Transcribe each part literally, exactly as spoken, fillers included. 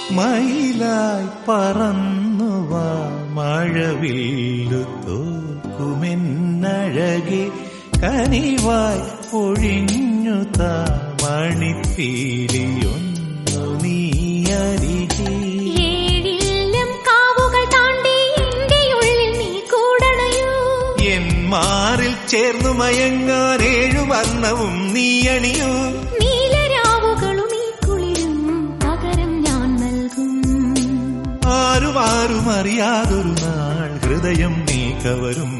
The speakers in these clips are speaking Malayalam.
മയിലായി പറന്നുവാ മഴവില്ലു തോൽക്കുമെന്നഴകെ കനിവായി പൊഴിഞ്ഞു താ മണിപ്പീലിയൊന്നു നീ അരികെ. ഏഴില്ലം കാവുകൾ താണ്ടി എന്റെ ഉള്ളിൽ നീ കൂടണയോ. എൻ മാറിൽ ചേർന്നു മയങ്ങാൻ ഏഴു വർണ്ണവും നീ അണിയൂ. നീലരാവുകളും ഈ കുളിരും പകരം ഞാൻ നൽകും. ആരുമാരും അറിയാതൊരു നാൾ ഹൃദയം നീ കവരും.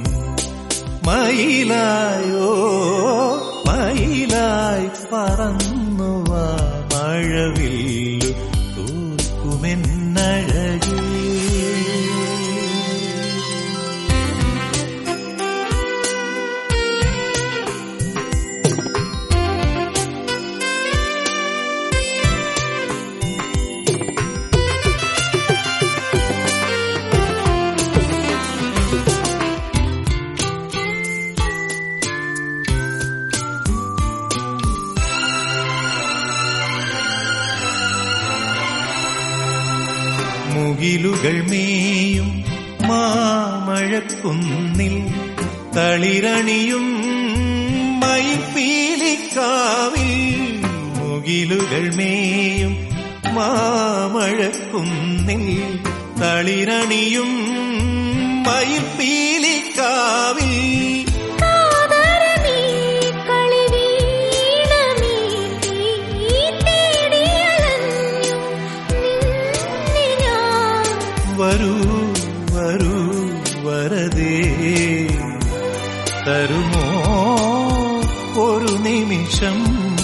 മയിലായോ മയിലായി പറന്നുവാ മഴവില്ലു തോൽക്കുമെന്നഴകേ. മുകിലുകൾ മേയും മാമഴക്കുന്നിൽ തളിരണിയും മയിൽപ്പീലിക്കാവിൽ. മുകിലുകൾ മേയും മാമഴക്കുന്നിൽ തളിരണിയും മയിൽപ്പീലിക്കാവിൽ. വരൂ വരൂ വരദേ തരുമോ ഒരു നിമിഷം.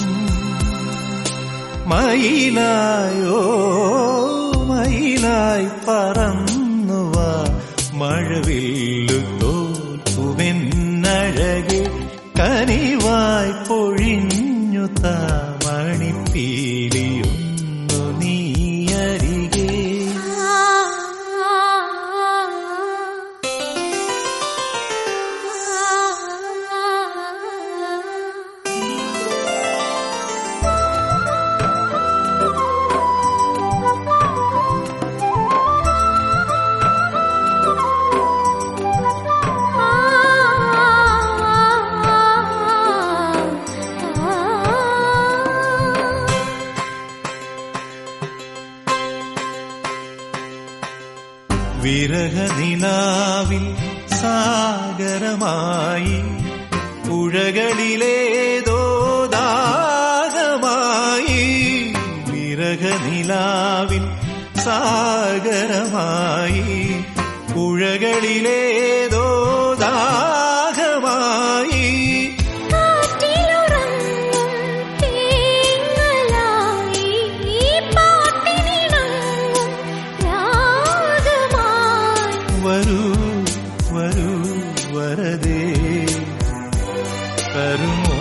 മയിലായോ മയിലായി പറന്നുവാ മഴവില്ലു തോൽക്കുമെന്നഴകെ കനിവായി പൊഴിഞ്ഞു താ മണിപ്പീലിയൊന്നു നീ അരികെ. വിരഹനിലാവിൽ സാഗരമായി പുഴകളിലേതോ ദാഹമായി. വിരഹനിലാവിൽ സാഗരമായി പുഴകളിലേതോ ദാഹമായി. വരൂ വരൂ വരദേ തരുമോ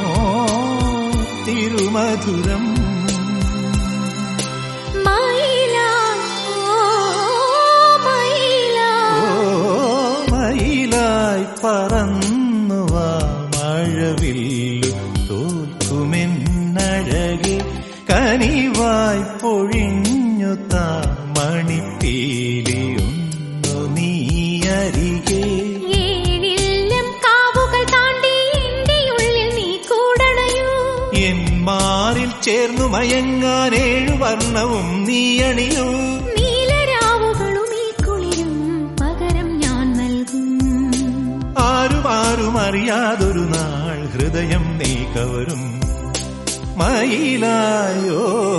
തിരുമധുരം. മയിലായി പറന്നുവാ മഴവില്ലു തോൽക്കുമെന്നഴകെ കനിവായി പൊഴിഞ്ഞു താ മണിപ്പീലിയൊന്നു നീ അരികെ. ഏഴില്ലം കാവുകൾ താണ്ടി എന്റെ ഉള്ളിൽ നീ കൂടണയോ. എൻ മാറിൽ ചേർന്നു മയങ്ങാൻ ഏഴു വർണ്ണവും നീ അണിയൂ. നീലരാവുകളും ഈ കുളിരും പകരം ഞാൻ നൽകും. ആരുമാരും അറിയാതൊരു നാൾ ഹൃദയം നീ കവരും. മയിലായോ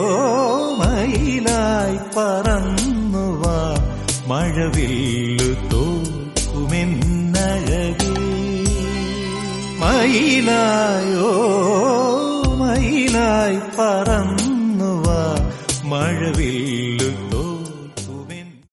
മയിലായി പറന്നുവാ മഴവില്ലു തോൽക്കുമെന്നഴകേ. മയിലായോ മയിലായി പറ